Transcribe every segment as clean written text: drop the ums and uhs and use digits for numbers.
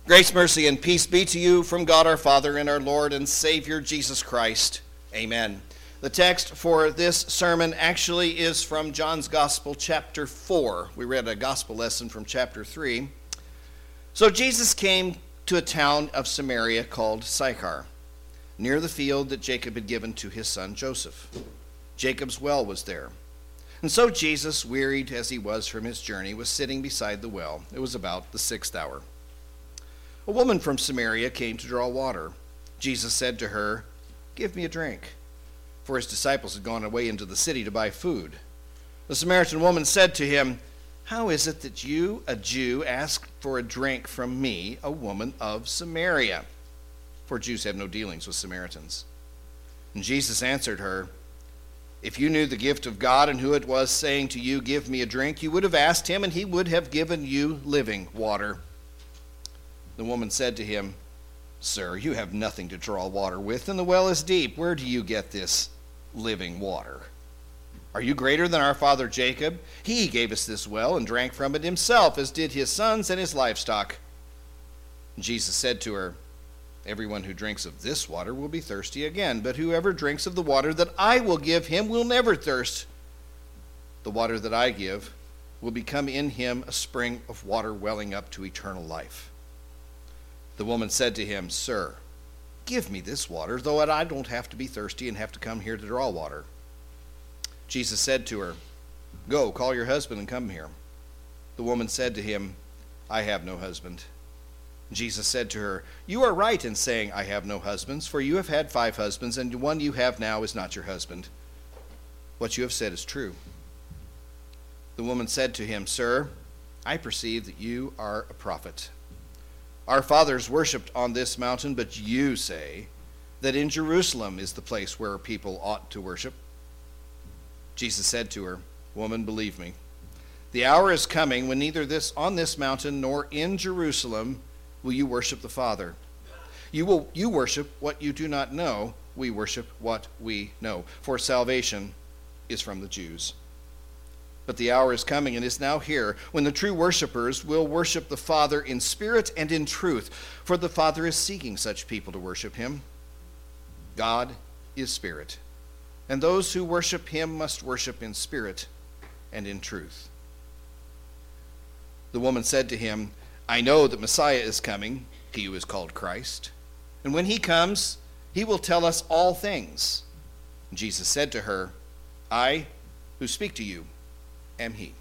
Grace, mercy, and peace be to you from God our Father and our Lord and Savior Jesus Christ. Amen. The text for this sermon actually is from John's Gospel, chapter 4. We read a gospel lesson from chapter 3. So Jesus came to a town of Samaria called Sychar, near the field that Jacob had given to his son Joseph. Jacob's well was there. And so Jesus, wearied as he was from his journey, was sitting beside the well. It was about the 6th hour. A woman from Samaria came to draw water. Jesus said to her, "Give me a drink," for his disciples had gone away into the city to buy food. The Samaritan woman said to him, "How is it that you, a Jew, ask for a drink from me, a woman of Samaria?" For Jews have no dealings with Samaritans. And Jesus answered her, "If you knew the gift of God and who it was saying to you, 'Give me a drink,' you would have asked him, and he would have given you living water." The woman said to him, "Sir, you have nothing to draw water with, and the well is deep. Where do you get this living water? Are you greater than our father Jacob? He gave us this well and drank from it himself, as did his sons and his livestock." And Jesus said to her, "Everyone who drinks of this water will be thirsty again, but whoever drinks of the water that I will give him will never thirst. The water that I give will become in him a spring of water welling up to eternal life." The woman said to him, "Sir, give me this water, though I don't have to be thirsty and have to come here to draw water." Jesus said to her, "Go, call your husband and come here." The woman said to him, "I have no husband." Jesus said to her, "You are right in saying, 'I have no husbands,' for you have had 5 husbands, and the one you have now is not your husband. What you have said is true." The woman said to him, "Sir, I perceive that you are a prophet. Our fathers worshipped on this mountain, but you say that in Jerusalem is the place where people ought to worship." Jesus said to her, "Woman, believe me, the hour is coming when neither on this mountain nor in Jerusalem will you worship the Father. You worship what you do not know. We worship what we know, for salvation is from the Jews. But the hour is coming and is now here when the true worshipers will worship the Father in spirit and in truth, for the Father is seeking such people to worship him. God is spirit, and those who worship him must worship in spirit and in truth." The woman said to him, "I know that Messiah is coming, he who is called Christ. And when he comes, he will tell us all things." And Jesus said to her, "I who speak to you am he."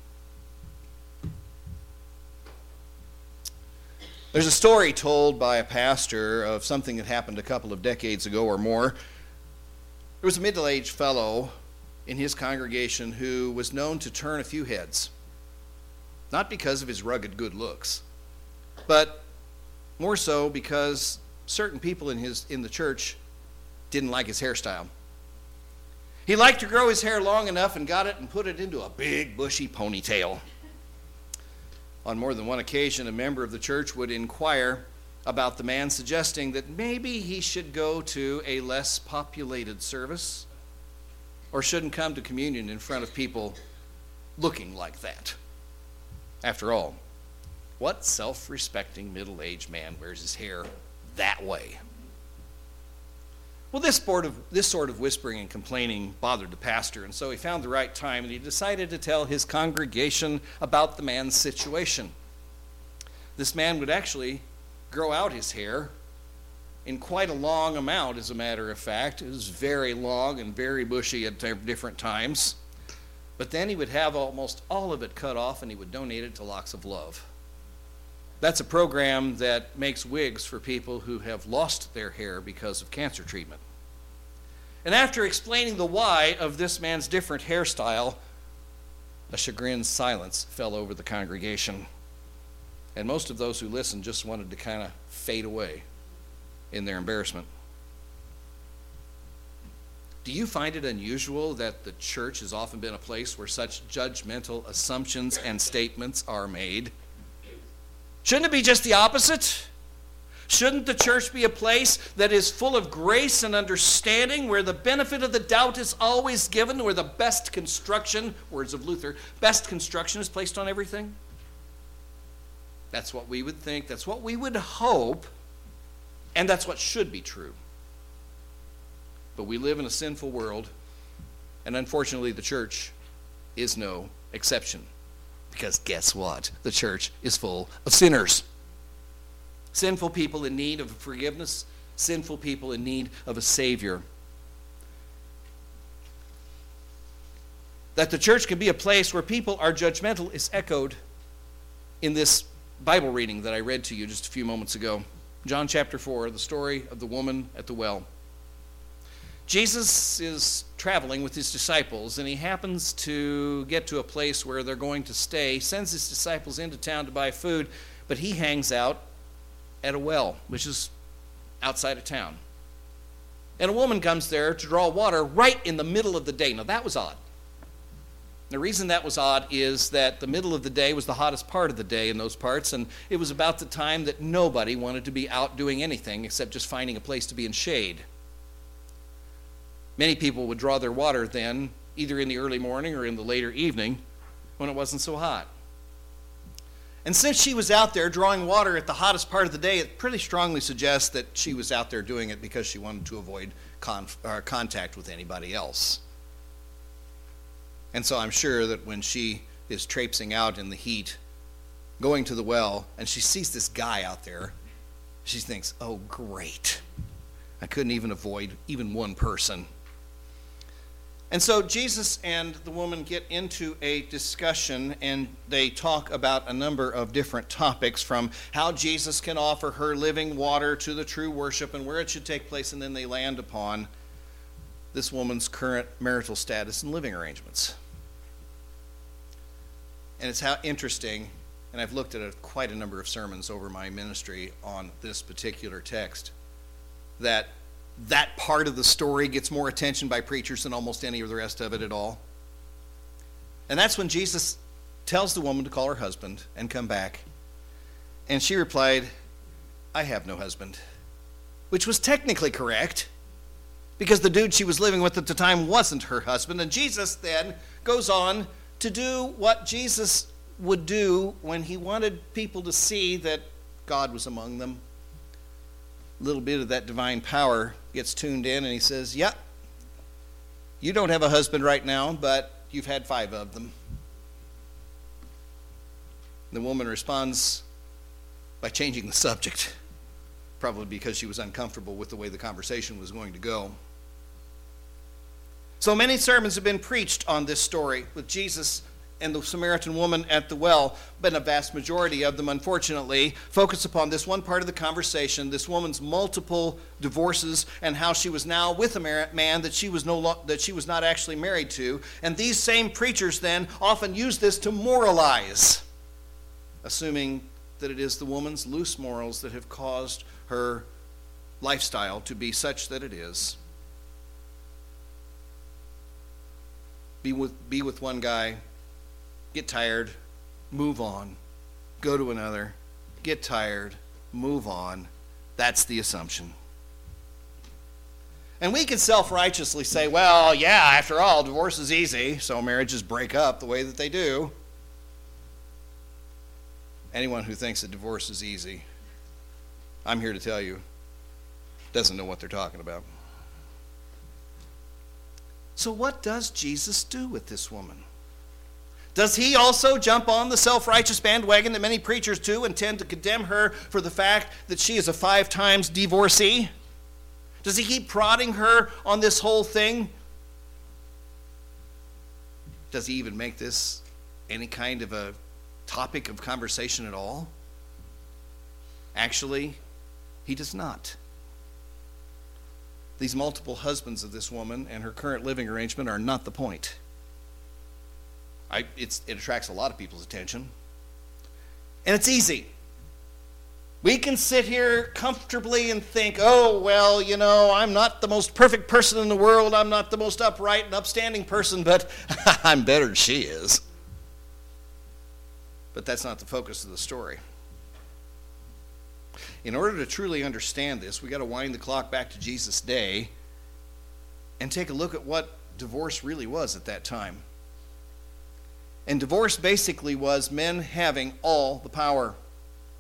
There's a story told by a pastor of something that happened a couple of decades ago or more. There was a middle-aged fellow in his congregation who was known to turn a few heads, not because of his rugged good looks, but more so because certain people in the church didn't like his hairstyle. He liked to grow his hair long enough and got it and put it into a big bushy ponytail. On more than one occasion, a member of the church would inquire about the man, suggesting that maybe he should go to a less populated service or shouldn't come to communion in front of people looking like that. After all, what self-respecting middle-aged man wears his hair that way? Well, this sort of whispering and complaining bothered the pastor, and so he found the right time, and he decided to tell his congregation about the man's situation. This man would actually grow out his hair in quite a long amount, as a matter of fact. It was very long and very bushy at different times. But then he would have almost all of it cut off, and he would donate it to Locks of Love. That's a program that makes wigs for people who have lost their hair because of cancer treatment. And after explaining the why of this man's different hairstyle, a chagrined silence fell over the congregation. And most of those who listened just wanted to kind of fade away in their embarrassment. Do you find it unusual that the church has often been a place where such judgmental assumptions and statements are made? Shouldn't it be just the opposite? Shouldn't the church be a place that is full of grace and understanding, where the benefit of the doubt is always given, where the best construction, words of Luther, best construction is placed on everything? That's what we would think. That's what we would hope. And that's what should be true. But we live in a sinful world, and unfortunately the church is no exception. Because guess what? The church is full of sinners. Sinful people in need of forgiveness, sinful people in need of a Savior. That the church can be a place where people are judgmental is echoed in this Bible reading that I read to you just a few moments ago. John chapter 4, the story of the woman at the well. Jesus is traveling with his disciples, and he happens to get to a place where they're going to stay, sends his disciples into town to buy food, but he hangs out at a well, which is outside of town. And a woman comes there to draw water right in the middle of the day. Now that was odd. The reason that was odd is that the middle of the day was the hottest part of the day in those parts, and it was about the time that nobody wanted to be out doing anything except just finding a place to be in shade. Many people would draw their water then, either in the early morning or in the later evening, when it wasn't so hot. And since she was out there drawing water at the hottest part of the day, it pretty strongly suggests that she was out there doing it because she wanted to avoid contact with anybody else. And so I'm sure that when she is traipsing out in the heat, going to the well, and she sees this guy out there, she thinks, oh, great. I couldn't even avoid even one person. And so Jesus and the woman get into a discussion, and they talk about a number of different topics, from how Jesus can offer her living water to the true worship and where it should take place, and then they land upon this woman's current marital status and living arrangements. And it's how interesting, and I've looked at quite a number of sermons over my ministry on this particular text, that part of the story gets more attention by preachers than almost any of the rest of it at all. And that's when Jesus tells the woman to call her husband and come back. And she replied, I have no husband, which was technically correct, because the dude she was living with at the time wasn't her husband. And Jesus then goes on to do what Jesus would do when he wanted people to see that God was among them. A little bit of that divine power gets tuned in, and he says, yeah, you don't have a husband right now, but you've had 5 of them. The woman responds by changing the subject, probably because she was uncomfortable with the way the conversation was going to go. So many sermons have been preached on this story with Jesus and the Samaritan woman at the well, but a vast majority of them, unfortunately, focus upon this one part of the conversation, this woman's multiple divorces, and how she was now with a man that she was not actually married to. And these same preachers then often use this to moralize, assuming that it is the woman's loose morals that have caused her lifestyle to be such that it is. Be with one guy, get tired, move on, go to another, get tired, move on. That's the assumption. And we can self-righteously say, well, yeah, after all, divorce is easy, so marriages break up the way that they do. Anyone who thinks that divorce is easy, I'm here to tell you, doesn't know what they're talking about. So what does Jesus do with this woman? Does he also jump on the self-righteous bandwagon that many preachers do and tend to condemn her for the fact that she is a 5 times divorcee? Does he keep prodding her on this whole thing? Does he even make this any kind of a topic of conversation at all? Actually, he does not. These multiple husbands of this woman and her current living arrangement are not the point. It attracts a lot of people's attention. And it's easy. We can sit here comfortably and think, oh, well, I'm not the most perfect person in the world. I'm not the most upright and upstanding person, but I'm better than she is. But that's not the focus of the story. In order to truly understand this, we've got to wind the clock back to Jesus' day and take a look at what divorce really was at that time. And divorce basically was men having all the power.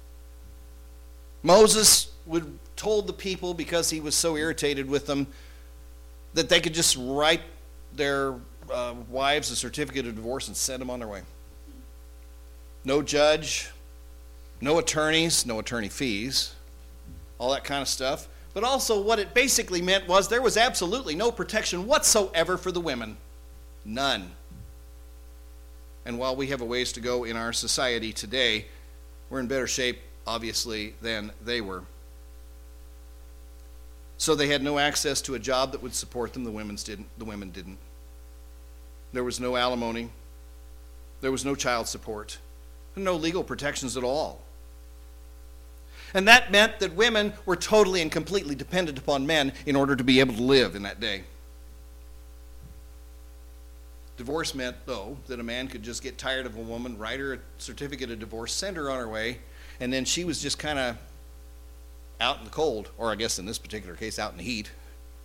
Moses would told the people, because he was so irritated with them, that they could just write their wives a certificate of divorce and send them on their way. No judge, no attorneys, no attorney fees, all that kind of stuff. But also what it basically meant was there was absolutely no protection whatsoever for the women. None. And while we have a ways to go in our society today, we're in better shape, obviously, than they were. So they had no access to a job that would support them. The women didn't. There was no alimony. There was no child support. No legal protections at all. And that meant that women were totally and completely dependent upon men in order to be able to live in that day. Divorce meant, though, that a man could just get tired of a woman, write her a certificate of divorce, send her on her way, and then she was just kind of out in the cold, or I guess in this particular case, out in the heat,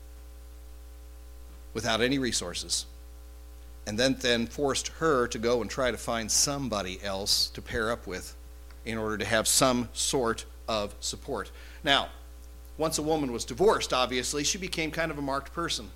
without any resources. And then forced her to go and try to find somebody else to pair up with in order to have some sort of support. Now, once a woman was divorced, obviously, she became kind of a marked person.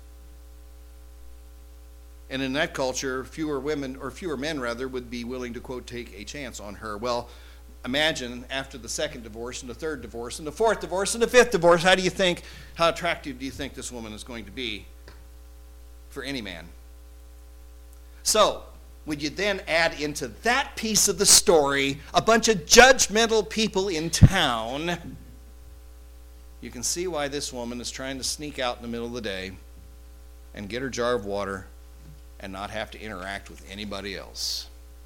And in that culture, fewer men would be willing to, quote, take a chance on her. Well, imagine after the second divorce and the third divorce and the fourth divorce and the fifth divorce, how attractive do you think this woman is going to be for any man? So, would you then add into that piece of the story a bunch of judgmental people in town? You can see why this woman is trying to sneak out in the middle of the day and get her jar of water and not have to interact with anybody else.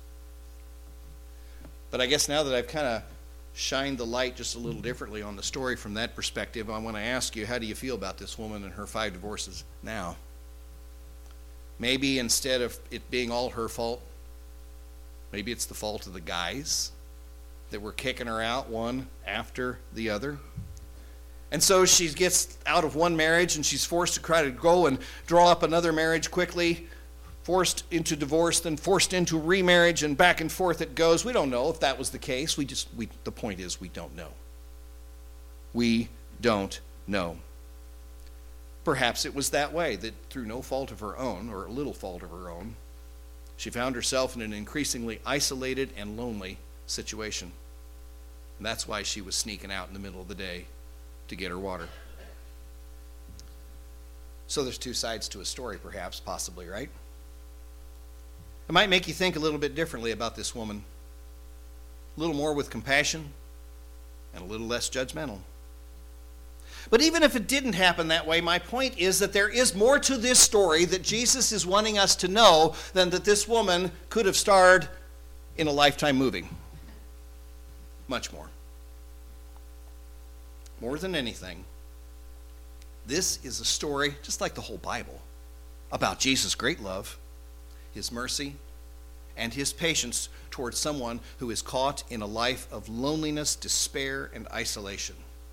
But I guess now that I've kind of shined the light just a little differently on the story from that perspective, I want to ask you, how do you feel about this woman and her 5 divorces now? Maybe instead of it being all her fault, maybe it's the fault of the guys that were kicking her out one after the other. And so she gets out of one marriage and she's forced to try to go and draw up another marriage quickly, forced into divorce, then forced into remarriage, and back and forth it goes. We don't know if that was the case. The point is, we don't know. We don't know. Perhaps it was that way, that through no fault of her own, or a little fault of her own, she found herself in an increasingly isolated and lonely situation. And that's why she was sneaking out in the middle of the day to get her water. So there's 2 sides to a story, perhaps, possibly, right? It might make you think a little bit differently about this woman. A little more with compassion and a little less judgmental. But even if it didn't happen that way, my point is that there is more to this story that Jesus is wanting us to know than that this woman could have starred in a Lifetime movie. Much more. More than anything, this is a story, just like the whole Bible, about Jesus' great love, his mercy, and his patience towards someone who is caught in a life of loneliness, despair, and isolation.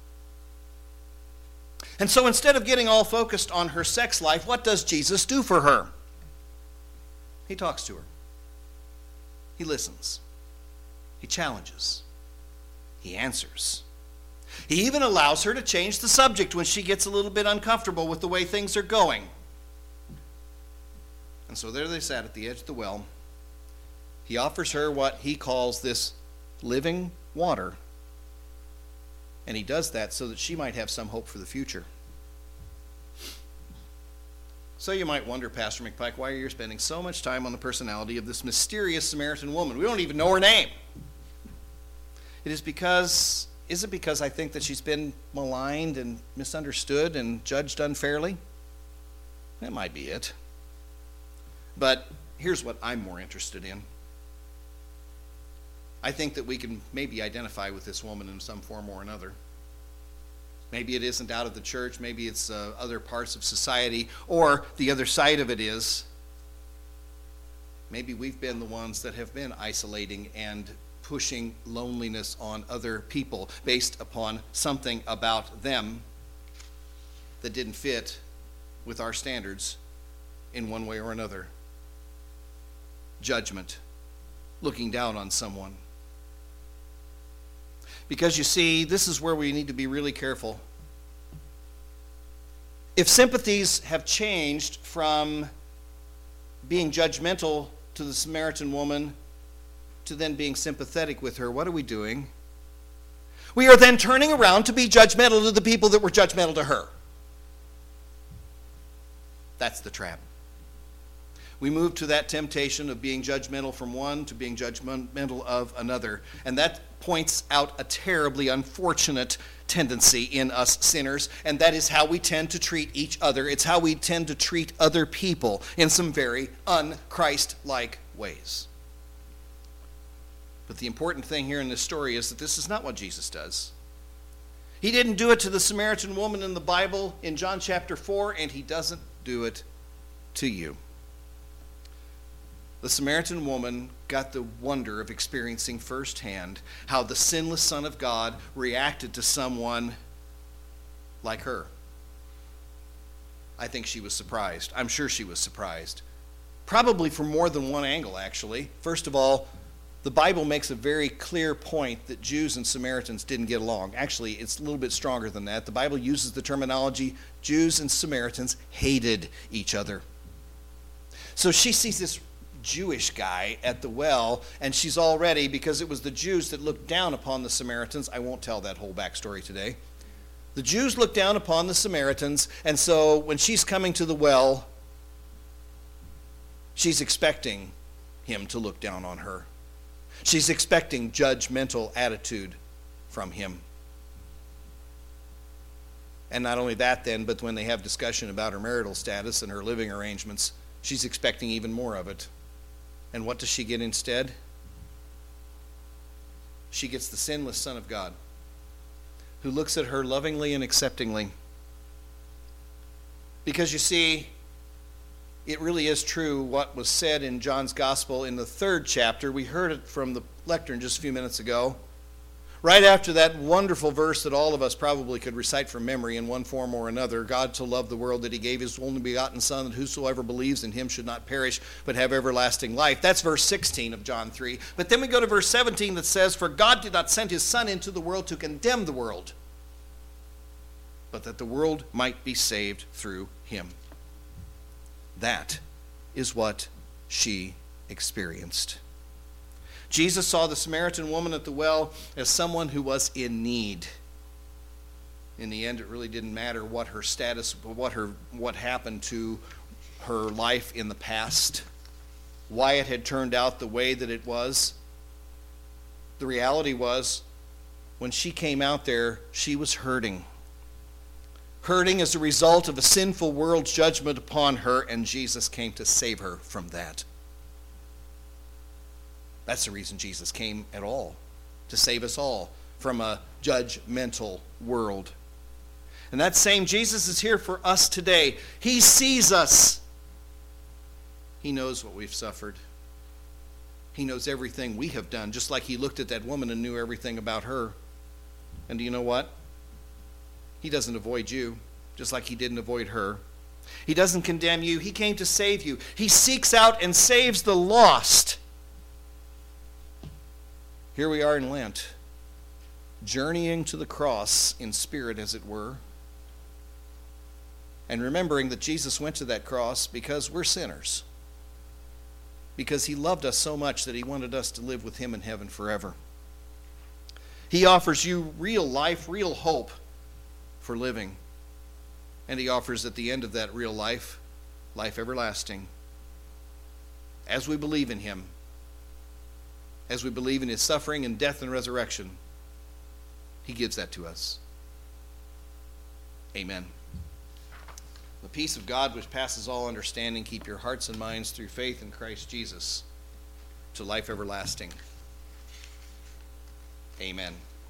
And so instead of getting all focused on her sex life, what does Jesus do for her? He talks to her. He listens. He challenges. He answers. He even allows her to change the subject when she gets a little bit uncomfortable with the way things are going. And so there they sat at the edge of the well. He offers her what he calls this living water. And he does that so that she might have some hope for the future. So you might wonder, Pastor McPike, why are you spending so much time on the personality of this mysterious Samaritan woman? We don't even know her name. Is it because I think that she's been maligned and misunderstood and judged unfairly? That might be it. But here's what I'm more interested in. I think that we can maybe identify with this woman in some form or another. Maybe it isn't out of the church, maybe it's other parts of society, or the other side of it is, maybe we've been the ones that have been isolating and pushing loneliness on other people based upon something about them that didn't fit with our standards in one way or another. Judgment, looking down on someone. Because you see, this is where we need to be really careful. If sympathies have changed from being judgmental to the Samaritan woman to then being sympathetic with her, what are we doing? We are then turning around to be judgmental to the people that were judgmental to her. That's the trap. We move to that temptation of being judgmental from one to being judgmental of another. And that points out a terribly unfortunate tendency in us sinners, and that is how we tend to treat each other. It's how we tend to treat other people in some very un-Christ-like ways. But the important thing here in this story is that this is not what Jesus does. He didn't do it to the Samaritan woman in the Bible in John chapter 4, and he doesn't do it to you. The Samaritan woman got the wonder of experiencing firsthand how the sinless Son of God reacted to someone like her. I think she was surprised. I'm sure she was surprised. Probably from more than one angle, actually. First of all, the Bible makes a very clear point that Jews and Samaritans didn't get along. Actually, it's a little bit stronger than that. The Bible uses the terminology Jews and Samaritans hated each other. So she sees this Jewish guy at the well, and she's already, because it was the Jews that looked down upon the Samaritans. I won't tell that whole backstory today. The Jews looked down upon the Samaritans, and so when she's coming to the well, she's expecting him to look down on her. She's expecting judgmental attitude from him. And not only that then, but when they have discussion about her marital status and her living arrangements, she's expecting even more of it. And what does she get instead? She gets the sinless Son of God, who looks at her lovingly and acceptingly. Because you see, it really is true what was said in John's Gospel in the 3rd chapter. We heard it from the lectern just a few minutes ago. Right after that wonderful verse that all of us probably could recite from memory in one form or another, God so loved the world that he gave his only begotten Son, that whosoever believes in him should not perish but have everlasting life. That's verse 16 of John 3. But then we go to verse 17 that says, "For God did not send his Son into the world to condemn the world, but that the world might be saved through him." That is what she experienced. Jesus saw the Samaritan woman at the well as someone who was in need. In the end, it really didn't matter what her status, what happened to her life in the past, why it had turned out the way that it was. The reality was, when she came out there, she was hurting. Hurting as a result of a sinful world's judgment upon her, and Jesus came to save her from that. That's the reason Jesus came at all, to save us all from a judgmental world. And that same Jesus is here for us today. He sees us. He knows what we've suffered. He knows everything we have done, just like he looked at that woman and knew everything about her. And do you know what? He doesn't avoid you, just like he didn't avoid her. He doesn't condemn you. He came to save you. He seeks out and saves the lost. Here we are in Lent, journeying to the cross in spirit, as it were, and remembering that Jesus went to that cross because we're sinners, because he loved us so much that he wanted us to live with him in heaven forever. He offers you real life, real hope for living, and he offers at the end of that real life, life everlasting, as we believe in him. As we believe in his suffering and death and resurrection, he gives that to us. Amen. The peace of God, which passes all understanding, keep your hearts and minds through faith in Christ Jesus to life everlasting. Amen.